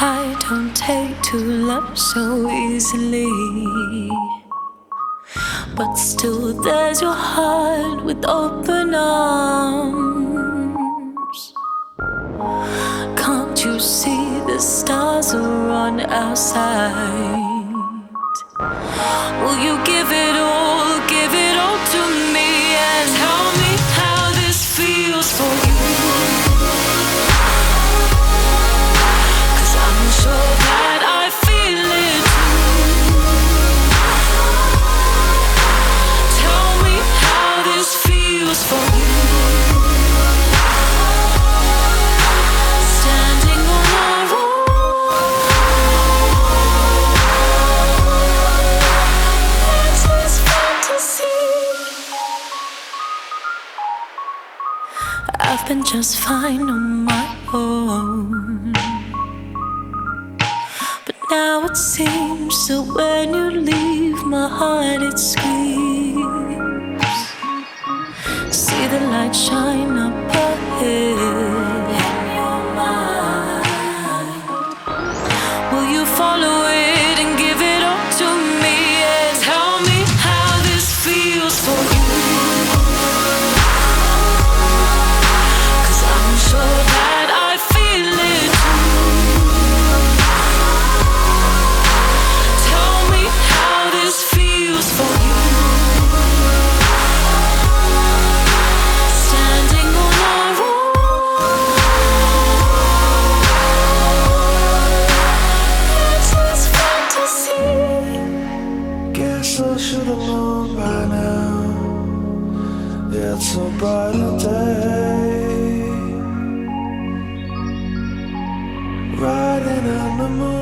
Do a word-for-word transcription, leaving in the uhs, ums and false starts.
I don't take to love so easily, but still there's your heart with open arms. Can't you see the stars are on our side? Will you give it all, give it all to me and tell me how this feels for you? Sure that I feel it too. Tell me how this feels for you. Standing on our own. It's this fantasy. I've been just fine on my own. Now it seems that when you leave my heart it screams. See the light shine up ahead in your mind. Will you follow it and give it all to me and tell me how this feels for you? 'Cause I'm sure that I feel it too. For you, standing on our own. It's this fantasy. Guess I should've known by now. It's a brighter day, riding on the moon.